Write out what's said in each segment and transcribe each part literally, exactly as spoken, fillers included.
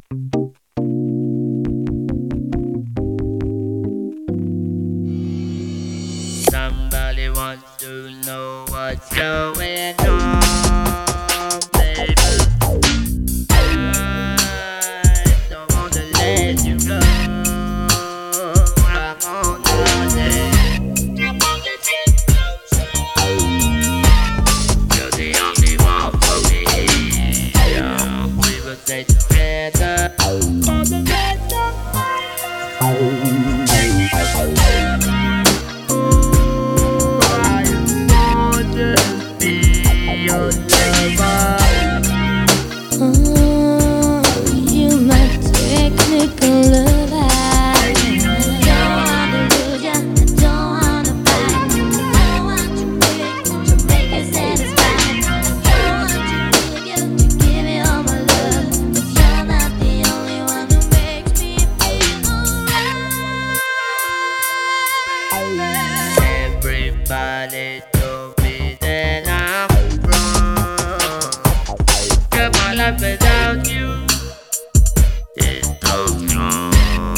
Somebody wants to know what's going on, baby. I don't want to let you go. I'm on the day. I want to get closer. You're the only one for me. Yeah, we will stay together for the rest of my life. Everybody told me that I'm wrong. Got my life without you, it's so strong.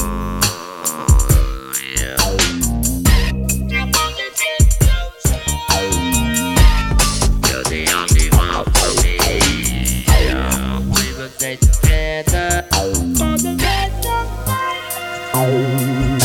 Yeah. I want to get closer. You're the only one for me. Yeah. We will stay together for the rest of my life.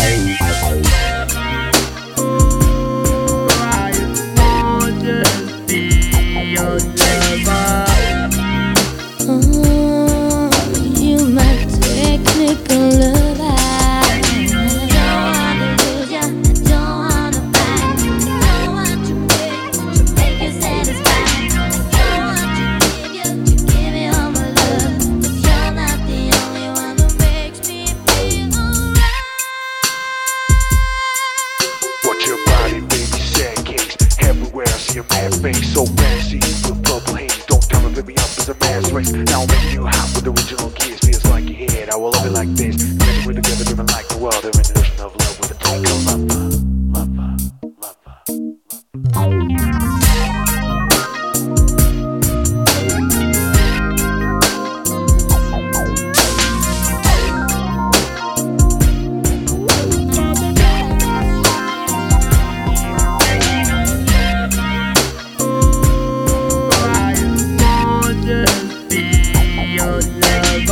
Your mad face so fancy with purple haze. Don't tell me, baby, up as a man's race. Now I'm making you hot with original kiss. Feels like you head. I will love it like this. Imagine we're together, living like the world. They're in the ocean of love with a twinkle lover, lover,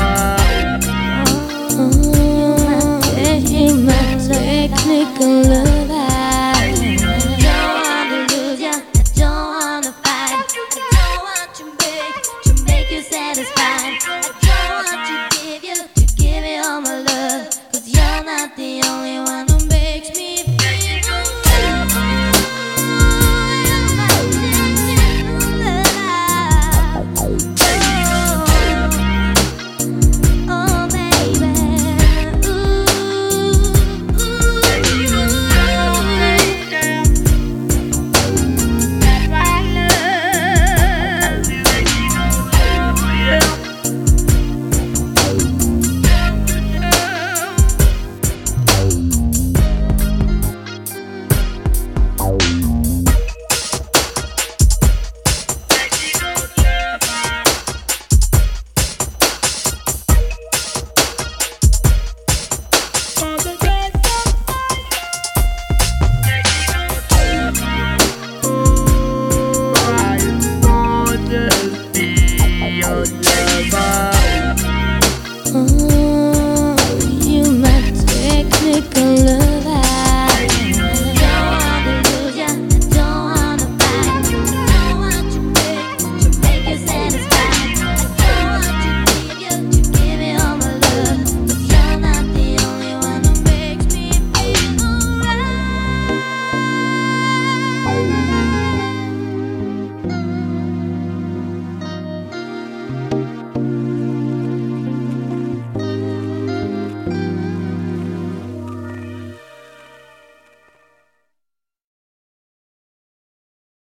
Technical love.